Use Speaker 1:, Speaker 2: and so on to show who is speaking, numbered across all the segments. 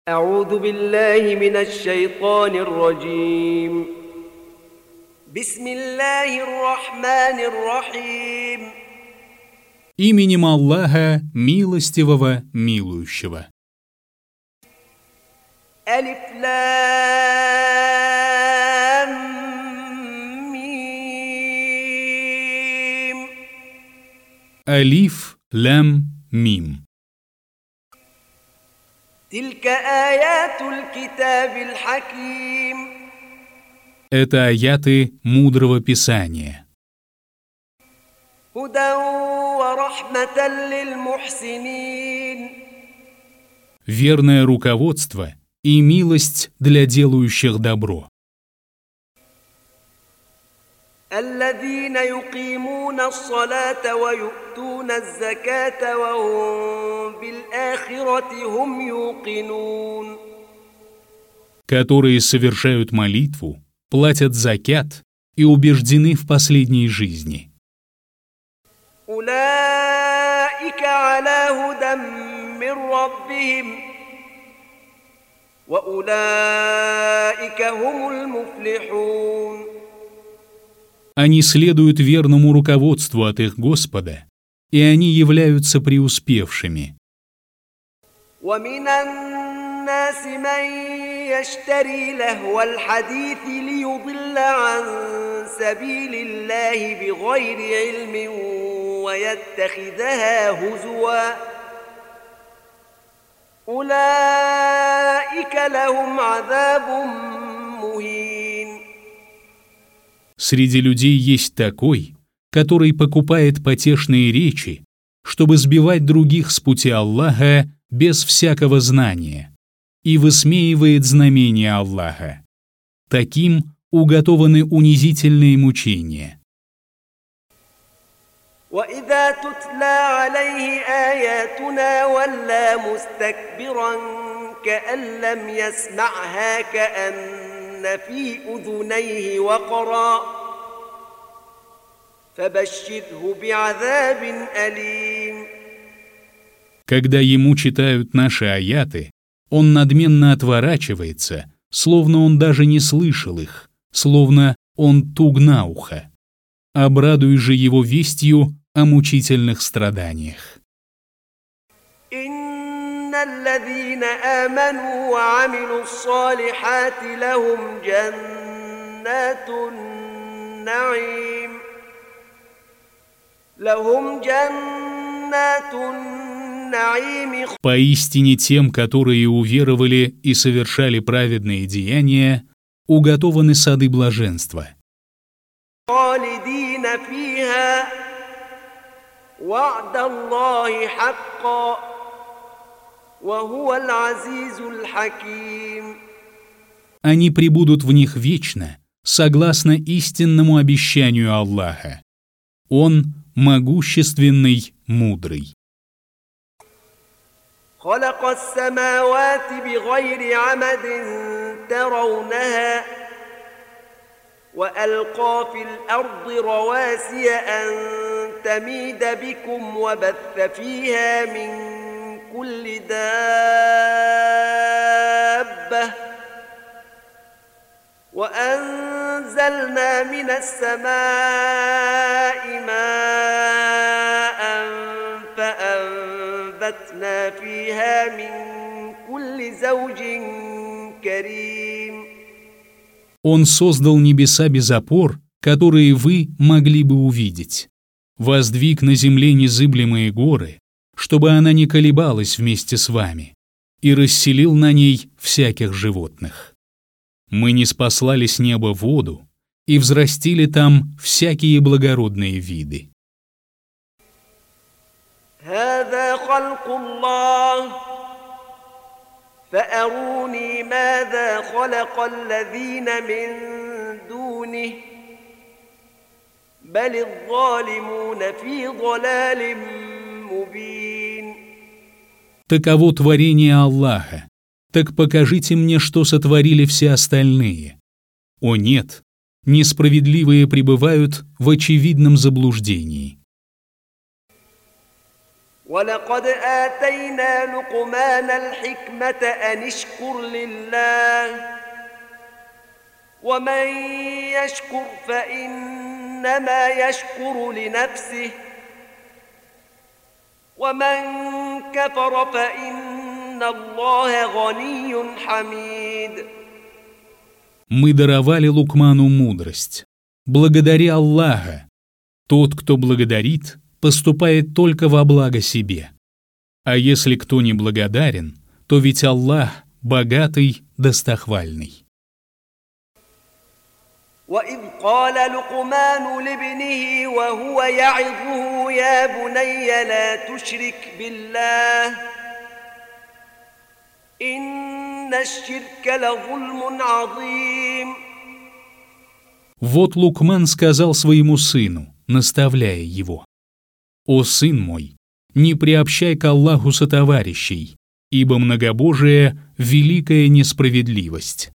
Speaker 1: أعوذ بالله من الشيطان الرجيم. بسم الله الرحمن الرحيم.
Speaker 2: Именем Аллаха, милостивого, милующего.
Speaker 1: ألف لام ميم.
Speaker 2: Алиф, лям, мим.
Speaker 1: تلك آيات الكتاب الحكيم.
Speaker 2: Это аяты мудрого писания.
Speaker 1: هدى ورحمة للمحسنين.
Speaker 2: Верное руководство и милость для делающих добро.
Speaker 1: الذين يقيمون الصلاة ويؤتون الزكاة وهم بالآخرة هم يوقنون.
Speaker 2: Которые совершают молитву, платят закят и убеждены в последней жизни.
Speaker 1: أولئك على هدى من ربهم وأولئك هم المفلحون.
Speaker 2: Они следуют верному руководству от их Господа, и они являются преуспевшими.
Speaker 1: ومن الناس من يشتري لهو الحديث ليضل عن سبيل الله بغير علم ويتخذها هزوا أولئك لهم عذاب مهين.
Speaker 2: Среди людей есть такой, который покупает потешные речи, чтобы сбивать других с пути Аллаха без всякого знания, и высмеивает знамения Аллаха. Таким уготованы унизительные мучения.
Speaker 1: وإذا تتلى عليه آياتنا ولى مستكبرا كأن لم يسمعها كأن في أذنيه وقرا فبشره بعذاب أليم.
Speaker 2: Когда ему читают наши аяты, он надменно отворачивается, словно он даже не слышал их, словно он туг на ухо. Обрадуй же его вестью о мучительных страданиях.
Speaker 1: إن الذين آمنوا وعملوا الصالحات لهم جنات النعيم
Speaker 2: Поистине тем, которые уверовали и совершали праведные деяния, уготованы сады блаженства.
Speaker 1: خالدين فيها وعد الله حقا وهو العزيز الحكيم.
Speaker 2: Они пребудут в них вечно, согласно истинному обещанию Аллаха. Он могущественный, мудрый.
Speaker 1: خلق السماوات بغير عمد ترونها وألقى في الأرض رواسي أن تميد بكم وبث فيها من كل دابة وأنزلنا من السماء ماء فأنبتنا فيها من كل زوج كريم.
Speaker 2: Он создал небеса без опор, которые вы могли бы увидеть. Воздвиг на земле незыблемые горы, чтобы она не колебалась вместе с вами, и расселил на ней всяких животных. Мы ниспослали с неба воду и взрастили там всякие благородные виды.
Speaker 1: هذا خلق الله فأروني ماذا خلق الذين من دونه بل الظالمون في ضلال مبين.
Speaker 2: Таково творение Аллаха. Так покажите мне, что сотворили все остальные. О нет, несправедливые пребывают в очевидном заблуждении.
Speaker 1: ولقد آتينا لقمان الحكمة أن اشكر لله ومن يشكر فإنما يشكر لنفسه ومن كفر فإن الله غني حميد.
Speaker 2: Мы даровали Лукману мудрость. Благодари Аллаха. Тот, кто благодарит, поступает только во благо себе. А если кто не благодарен, то ведь Аллах богатый, достохвальный.
Speaker 1: وإذ قال لقمان لابنه وهو يعظه يا بني لا تشرك بالله إن الشرك لظلم عظيم.
Speaker 2: Вот Лукман сказал своему сыну, наставляя его: «О сын мой, не приобщай к Аллаху сотоварищей, ибо многобожие — великая несправедливость».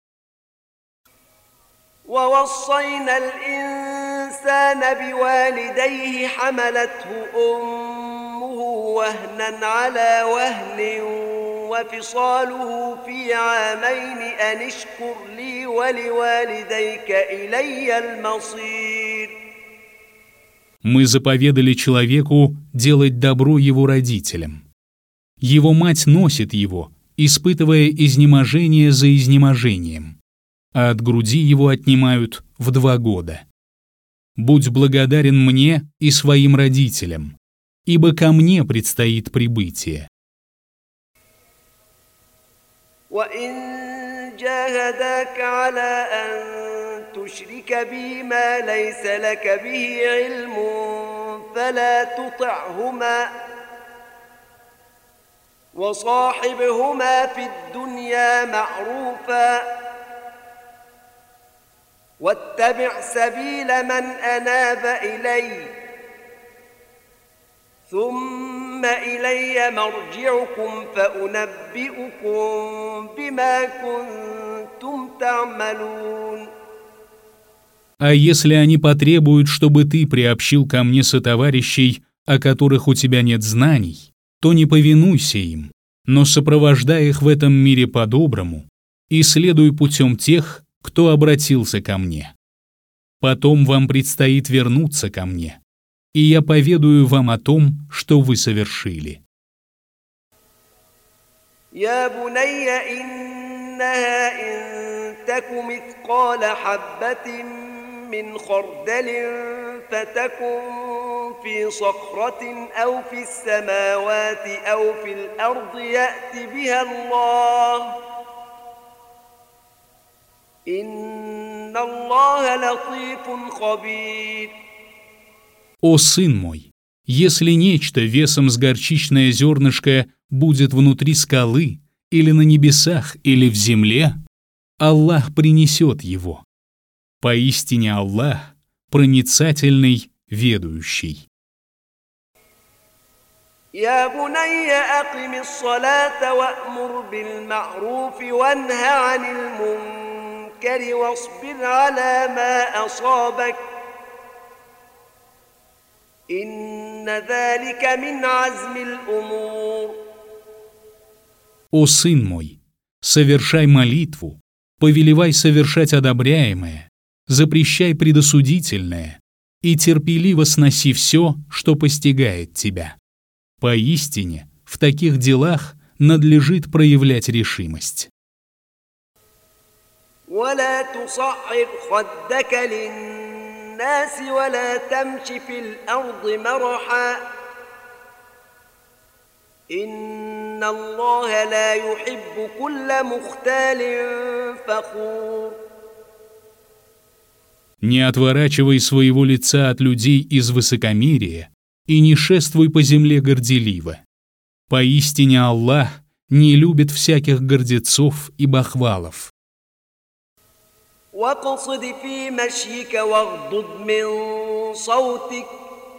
Speaker 1: ووصينا الإنسان بوالديه حملته أمه وهنا على وهن وفصاله في عامين أن اشكر لي ولوالديك إلي المصير.
Speaker 2: Мы заповедали человеку делать добро его родителям. Его мать носит его, испытывая изнеможение за изнеможением, а от груди его отнимают в 2 года. Будь благодарен мне и своим родителям, ибо ко мне предстоит прибытие.
Speaker 1: وإن جاهداك على أن تشرك بي ما ليس لك به علم فلا تطعهما وصاحبهما في الدنيا معروفا واتبع سبيل من أناب إلي ثم إلي مرجعكم فأنبئكم بما كنتم تعملون.
Speaker 2: А если они потребуют, чтобы ты приобщил ко мне сотоварищей, о которых у тебя нет знаний, то не повинуйся им, но сопровождай их в этом мире по-доброму и следуй путем тех, кто обратился ко мне. Потом вам предстоит вернуться ко мне, и я поведаю вам о том, что вы совершили.
Speaker 1: يا بني إنها إن تك مثقال حبة من خردل فتكن في صخرة أو في السماوات أو في الأرض يأت بها الله إن الله لطيف خبير.
Speaker 2: О сын мой, если нечто весом с горчичное зернышко будет внутри скалы, или на небесах, или в земле, Аллах принесет его. Поистине Аллах проницательный, ведущий.
Speaker 1: يا بني أقم الصلاة وأمر بالمعروف وانه عن المنكر واصبر على ما أصابك إن ذلك من عزم الأمور.
Speaker 2: О сын мой, совершай молитву, повелевай совершать одобряемое, запрещай предосудительное и терпеливо сноси все, что постигает тебя. Поистине, в таких делах надлежит проявлять решимость.
Speaker 1: ولا تصعر خدك للناس ولا تمش في الأرض مرحا إن الله لا يحب كل مختال فخور.
Speaker 2: Не отворачивай своего лица от людей из высокомерия и не шествуй по земле горделиво. Поистине Аллах не любит всяких гордецов и бахвалов.
Speaker 1: واقصد في مشيك واغضض من صوتك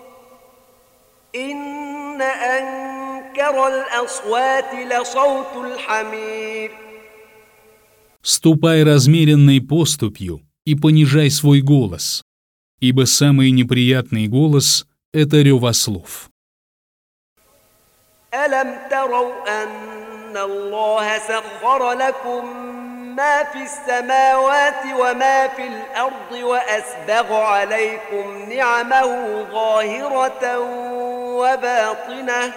Speaker 1: إن أنكر الأصوات لصوت الحمير.
Speaker 2: Ступай размеренной поступью и понижай свой голос, ибо самый неприятный голос — это рев ослов.
Speaker 1: ألم تروا أن الله سخر لكم ما في السماوات وما في الأرض وأسبغ عليكم نعمه ظاهرة وباطنة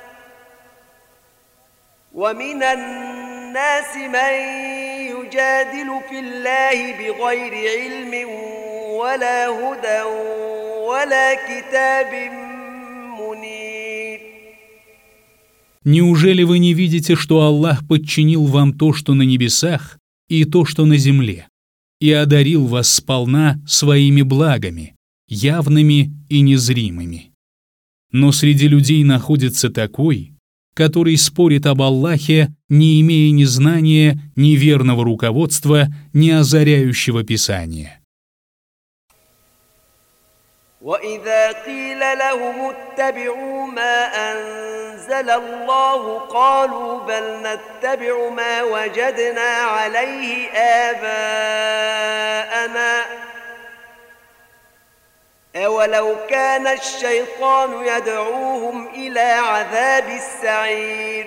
Speaker 1: ومن الناس من يجادل في الله بغير علم ولا هدى ولا كتاب منير.
Speaker 2: Неужели вы не видите, что Аллах подчинил вам то, что на небесах, и то, что на земле, и одарил вас сполна своими благами, явными и незримыми? Но среди людей находится такой, который спорит об Аллахе, не имея ни знания, ни верного руководства, ни озаряющего Писания.
Speaker 1: وإذا قيل لهم اتبعوا ما أنزل الله قالوا بل نتبع ما وجدنا عليه آباءنا أولو كان الشيطان يدعوهم إلى عذاب السعير.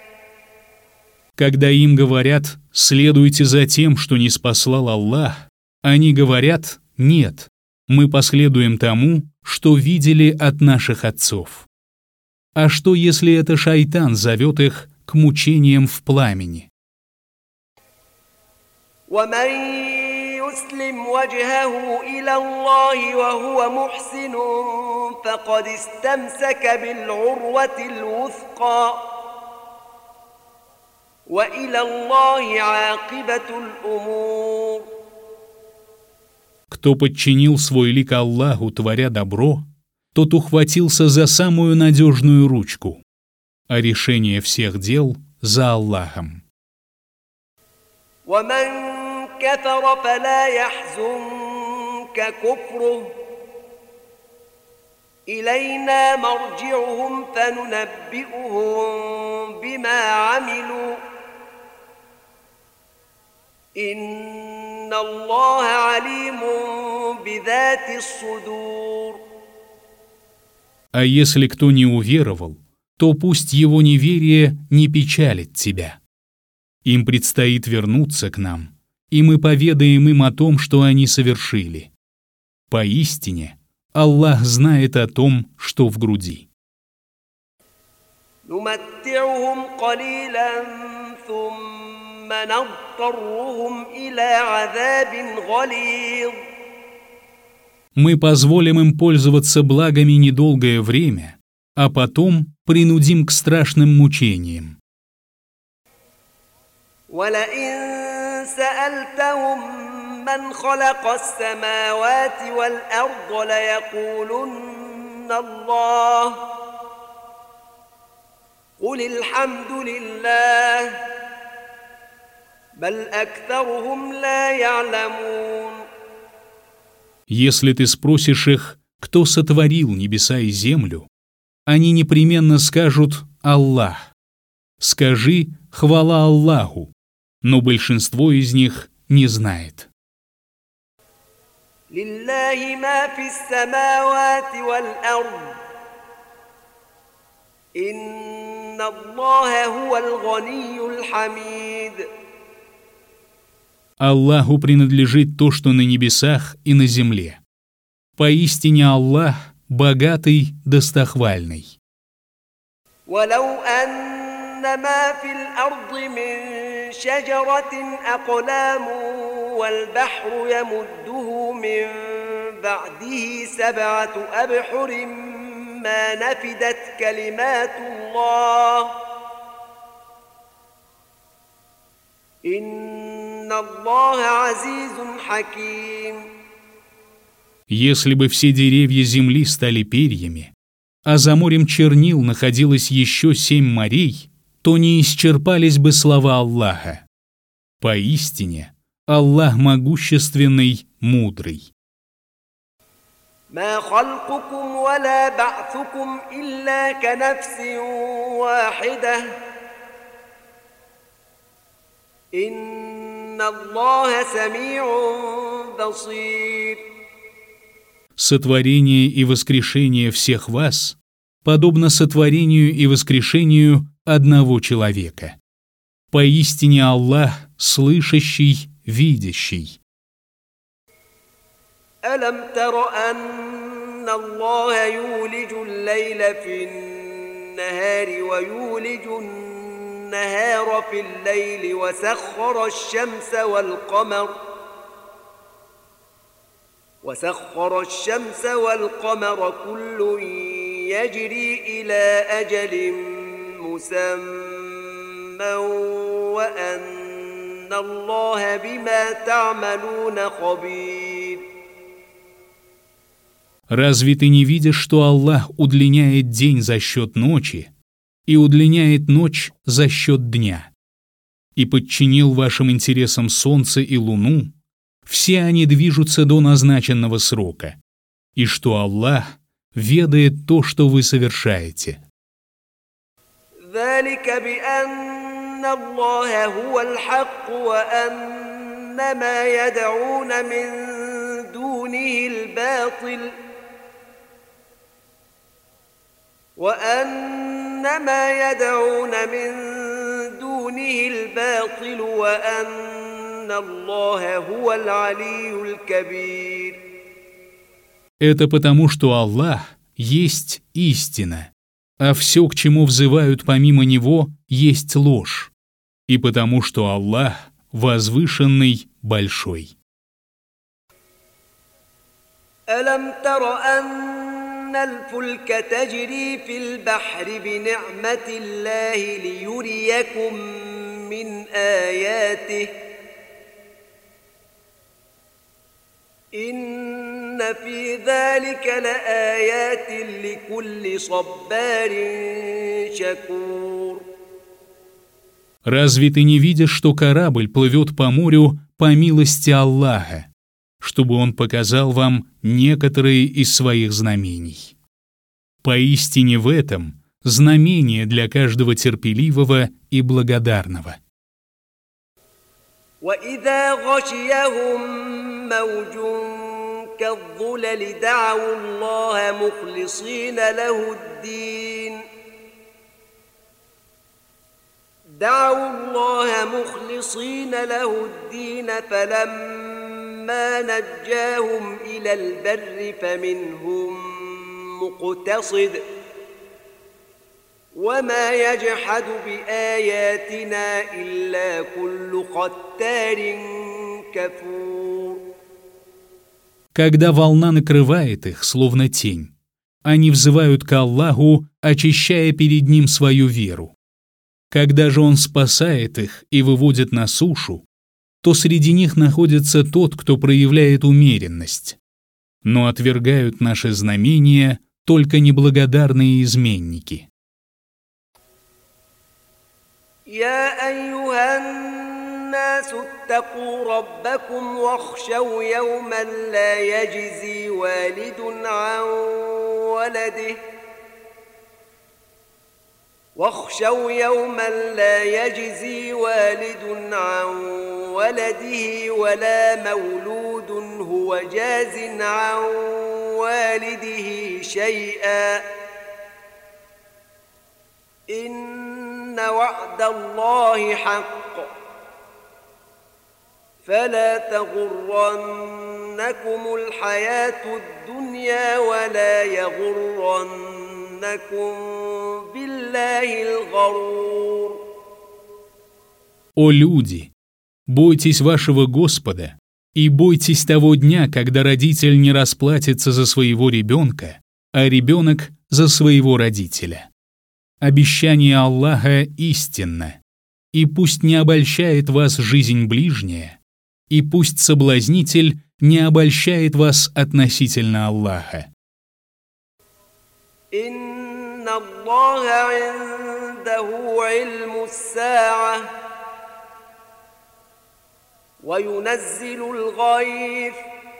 Speaker 2: Когда им говорят «следуйте за тем, что ниспослал Аллах», они говорят «нет». Мы последуем тому, что видели от наших отцов. А что, если это шайтан зовет их к мучениям в пламени?
Speaker 1: ومن يسلم وجهه إلى الله وهو محسن فقد استمسك بالعروة الوثقى وإلى الله عاقبة الأمور.
Speaker 2: Кто подчинил свой лик Аллаху, творя добро, тот ухватился за самую надежную ручку, а решение всех дел за Аллахом.
Speaker 1: ومن كفر فلا يحزنك كفره إلينا مرجعهم فننبئهم بما عملوا إن الله عليم بذات الصدور.
Speaker 2: А если кто не уверовал, то пусть его неверие не печалит тебя. Им предстоит вернуться к нам, и мы поведаем им о том, что они совершили. Поистине, Аллах знает о том, что в груди.
Speaker 1: نمتعهم قليلا ثم نضطرهم إلى عذاب غليظ.
Speaker 2: Мы позволим им пользоваться благами недолгое время, а потом принудим к страшным мучениям.
Speaker 1: ولئن سألتهم من خلق السماوات والأرض ليقولن الله قل الحمد لله بل أكثرهم لا يعلمون.
Speaker 2: Если ты спросишь их, кто сотворил небеса и землю, они непременно скажут «Аллах». Скажи «Хвала Аллаху», но большинство из них не знает.
Speaker 1: لله ما في السماوات والأرض إن الله هو الغني الحميد.
Speaker 2: Аллаху принадлежит то, что на небесах и на земле. Поистине Аллах богатый, достохвальный.
Speaker 1: ولو أن ما في الأرض من شجرة أقلام والبحر يمده من بعده 7 أبحر ما نفدت كلمات الله إن الله عزيز حكيم.
Speaker 2: Если бы все деревья земли стали перьями, а за морем чернил находилось еще 7 морей, то не исчерпались бы слова Аллаха. Поистине, Аллах могущественный, мудрый.
Speaker 1: ما خلقكم ولا بعثكم إلا كنفس واحدة إن الله سميع بصير.
Speaker 2: Сотворение и воскрешение всех вас подобно сотворению и воскрешению одного человека. Поистине Аллах слышащий, видящий.
Speaker 1: ألم تر أن الله يولج الليل في النهار ويولج النهار في الليل وسخر الشمس والقمر كل يجري إلى أجل مسمى وأن الله بما تعملون خبير.
Speaker 2: Разве ты не видишь, что Аллах удлиняет день за счет ночи и удлиняет ночь за счет дня, и подчинил вашим интересам солнце и луну, все они движутся до назначенного срока, и что Аллах ведает то, что вы совершаете.
Speaker 1: ذلك بأن الله هو الحق وأن ما يدعون من دونه الباطل وأن الله هو العلي الكبير.
Speaker 2: Это потому, что Аллах есть истина, а все, к чему взывают помимо Него, есть ложь, и потому, что Аллах возвышенный, большой.
Speaker 1: ألم تر أن الفلك تجري في البحر بنعمة الله ليريكم من آياته إن في ذلك لآيات لكل صبار شكور.
Speaker 2: Разве ты не видишь, что корабль плывет по морю по милости Аллаха, чтобы Он показал вам некоторые из своих знамений? Поистине в этом знамение для каждого терпеливого и благодарного.
Speaker 1: وإذا غشيهم موج كالظلل دعوا الله مخلصين له الدين فلما نجاهم إلى البر فمنهم مقتصد وما يجحد بآياتنا إلا كل ختار كفور.
Speaker 2: Когда волна накрывает их, словно тень, они взывают к Аллаху, очищая перед Ним свою веру. Когда же Он спасает их и выводит на сушу, то среди них находится тот, кто проявляет умеренность. Но отвергают наши знамения только неблагодарные изменники.
Speaker 1: يا أيها الناس اتقوا ربكم واخشوا يوما لا يجزي والد عن ولده ولا مولود هو جاز عن والده شيئا إن وعد الله حق فلا تغرنكم الحياة الدنيا ولا يغرنكم بالله الغرور.
Speaker 2: О люди, бойтесь вашего Господа и бойтесь того дня, когда родитель не расплатится за своего ребенка, а ребенок за своего родителя. Обещание Аллаха истинно, и пусть не обольщает вас жизнь ближняя, и пусть соблазнитель не обольщает вас относительно Аллаха.
Speaker 1: إن الله عنده علم الساعة وينزل الغيث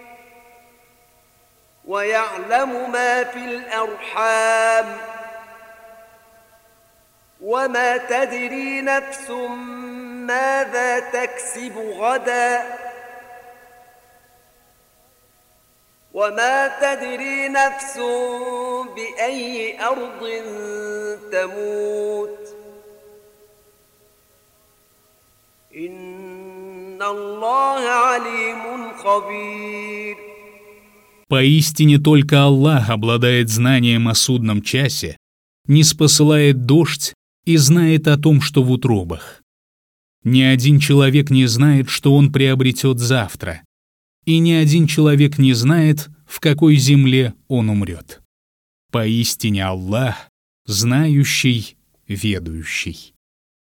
Speaker 1: ويعلم ما في الأرحام وما تدري نفس ماذا تكسب غدا وما تدري نفس بأي أرض تموت إن الله عليم خبير.
Speaker 2: Поистине только Аллах обладает знанием о судном часе, ниспосылает дождь и знает о том, что в утробах. Ни один человек не знает, что он приобретет завтра, и ни один человек не знает, в какой земле он умрет. Поистине Аллах, знающий, ведающий.